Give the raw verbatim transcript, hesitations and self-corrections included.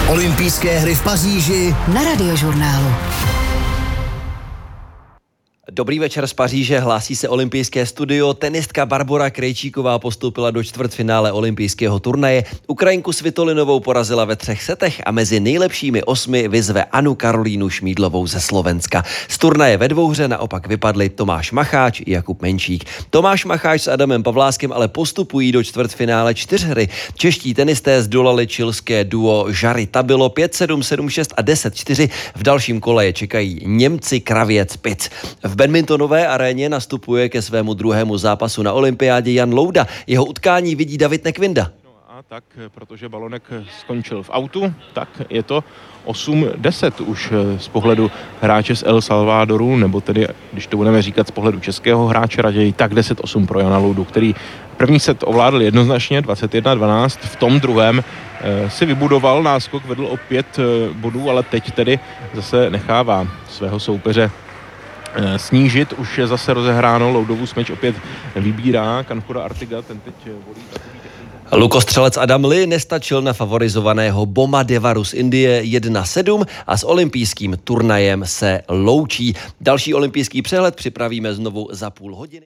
Olympijské hry v Paříži na Radiožurnálu. Dobrý večer z Paříže, hlásí se olympijské studio. Tenistka Barbora Krejčíková postoupila do čtvrtfinále olympijského turnaje. Ukrajinku Svitolinovou porazila ve třech setech a mezi nejlepšími osmi vyzve Anu Karolínu Šmídlovou ze Slovenska. Z turnaje ve dvouhře naopak vypadli Tomáš Macháč i Jakub Menčík. Tomáš Macháč s Adamem Pavláskem ale postupují do čtvrtfinále čtyřhry. Čeští tenisté zdolali chilské duo Jarry Tabilo pět sedm, sedm šest a deset čtyři. V dalším kole je čekají Němci Kravěc Pic. V badmintonové aréně nastupuje ke svému druhému zápasu na olympiádě Jan Louda. Jeho utkání vidí David Nekvinda. No a tak, protože balonek skončil v autu, tak je to osm deset už z pohledu hráče z El Salvadoru, nebo tedy, když to budeme říkat z pohledu českého hráče, raději tak deset osm pro Jana Loudu, který první set ovládl jednoznačně dvacet jedna dvanáct, v tom druhém eh, si vybudoval náskok, vedl o pět eh, bodů, ale teď tedy zase nechává svého soupeře snížit, už je zase rozehráno, Loudovu smeč opět vybírá Kanfura Artiga, ten teď volí takový technický. Lukostřelec Adam Lee nestačil na favorizovaného Boma Devaru z Indie jedna sedm a s olympijským turnajem se loučí. Další olympijský přehled připravíme znovu za půl hodiny.